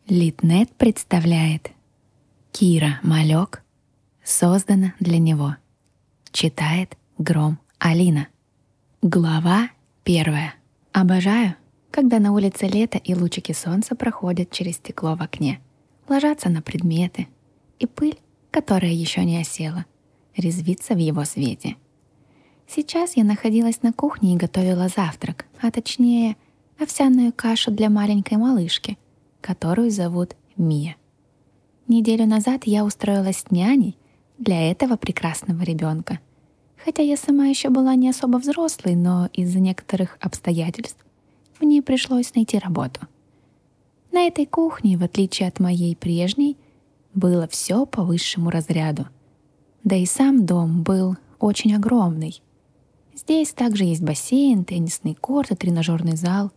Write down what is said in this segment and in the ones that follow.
Литнет представляет Кира Малек. Создано для него. Читает Гром Алина. Глава 1. Обожаю, когда на улице лето и лучики солнца проходят через стекло в окне, ложатся на предметы, и пыль, которая еще не осела, резвится в его свете. Сейчас я находилась на кухне и готовила завтрак, а точнее овсяную кашу для маленькой малышки, которую зовут Мия. Неделю назад я устроилась с няней для этого прекрасного ребенка. Хотя я сама еще была не особо взрослой, но из-за некоторых обстоятельств мне пришлось найти работу. На этой кухне, в отличие от моей прежней, было все по высшему разряду. Да и сам дом был очень огромный. Здесь также есть бассейн, теннисный корт и тренажерный зал.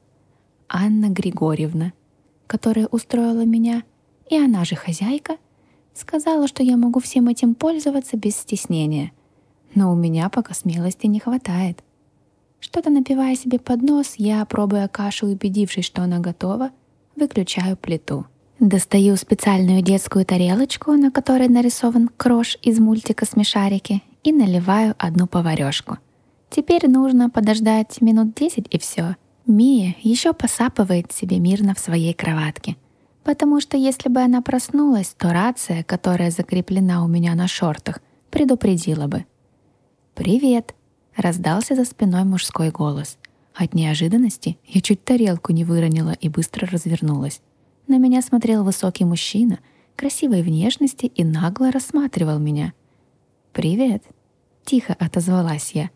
Анна Григорьевна, которая устроила меня, и она же хозяйка, сказала, что я могу всем этим пользоваться без стеснения. Но у меня пока смелости не хватает. Что-то напивая себе под нос, я, пробуя кашу и убедившись, что она готова, выключаю плиту. Достаю специальную детскую тарелочку, на которой нарисован крош из мультика «Смешарики», и наливаю одну поварёшку. Теперь нужно подождать минут 10 и все. Мия еще посапывает себе мирно в своей кроватке, потому что если бы она проснулась, то рация, которая закреплена у меня на шортах, предупредила бы. «Привет!» — раздался за спиной мужской голос. От неожиданности я чуть тарелку не выронила и быстро развернулась. На меня смотрел высокий мужчина, красивой внешности, и нагло рассматривал меня. «Привет!» — тихо отозвалась я.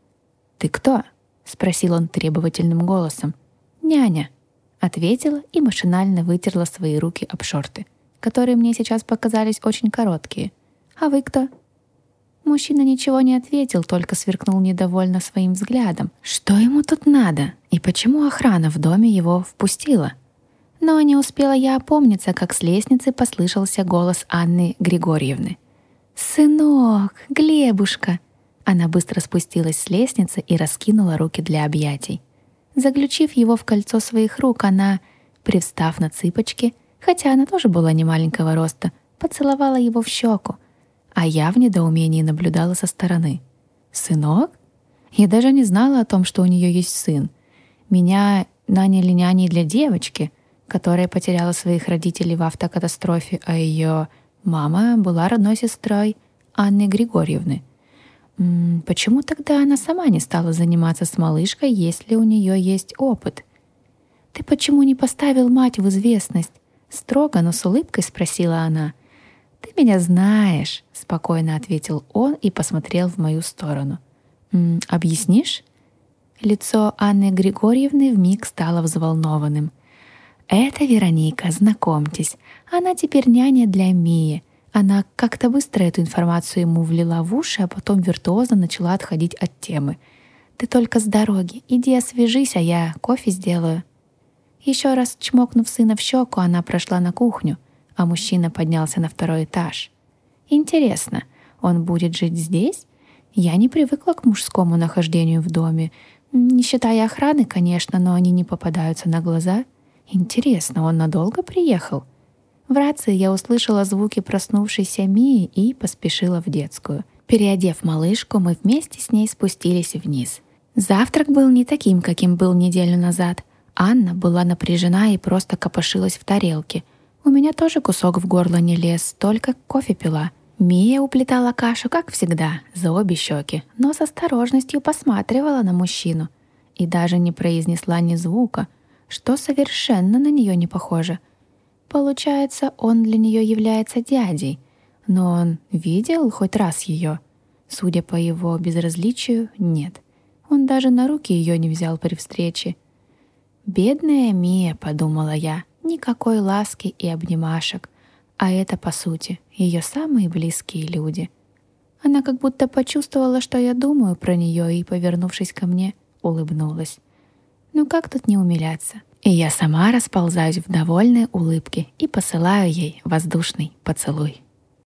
«Ты кто?» — спросил он требовательным голосом. «Няня», — ответила и машинально вытерла свои руки об шорты, которые мне сейчас показались очень короткие. «А вы кто?» Мужчина ничего не ответил, только сверкнул недовольно своим взглядом. Что ему тут надо? И почему охрана в доме его впустила? Но не успела я опомниться, как с лестницы послышался голос Анны Григорьевны. «Сынок, Глебушка!» Она быстро спустилась с лестницы и раскинула руки для объятий. Заключив его в кольцо своих рук, она, привстав на цыпочки, хотя она тоже была не маленького роста, поцеловала его в щеку, а я в недоумении наблюдала со стороны. «Сынок?» Я даже не знала о том, что у нее есть сын. Меня наняли няней для девочки, которая потеряла своих родителей в автокатастрофе, а ее мама была родной сестрой Анны Григорьевны. Почему тогда она сама не стала заниматься с малышкой, если у нее есть опыт? «Ты почему не поставил мать в известность?» Строго, но с улыбкой спросила она. «Ты меня знаешь», — спокойно ответил он и посмотрел в мою сторону. «Объяснишь?» Лицо Анны Григорьевны вмиг стало взволнованным. «Это Вероника, знакомьтесь. Она теперь няня для Мии». Она как-то быстро эту информацию ему влила в уши, а потом виртуозно начала отходить от темы. «Ты только с дороги. Иди освежись, а я кофе сделаю». Еще раз чмокнув сына в щеку, она прошла на кухню, а мужчина поднялся на второй этаж. «Интересно, он будет жить здесь? Я не привыкла к мужскому нахождению в доме. Не считая охраны, конечно, но они не попадаются на глаза. Интересно, он надолго приехал?» В рации я услышала звуки проснувшейся Мии и поспешила в детскую. Переодев малышку, мы вместе с ней спустились вниз. Завтрак был не таким, каким был неделю назад. Анна была напряжена и просто копошилась в тарелке. У меня тоже кусок в горло не лез, только кофе пила. Мия уплетала кашу, как всегда, за обе щеки, но с осторожностью посматривала на мужчину и даже не произнесла ни звука, что совершенно на нее не похоже. Получается, он для нее является дядей, но он видел хоть раз ее? Судя по его безразличию, нет. Он даже на руки ее не взял при встрече. «Бедная Мия», — подумала я, — никакой ласки и обнимашек, а это, по сути, ее самые близкие люди. Она как будто почувствовала, что я думаю про нее, и, повернувшись ко мне, улыбнулась. Ну как тут не умиляться? И я сама расползаюсь в довольной улыбке и посылаю ей воздушный поцелуй.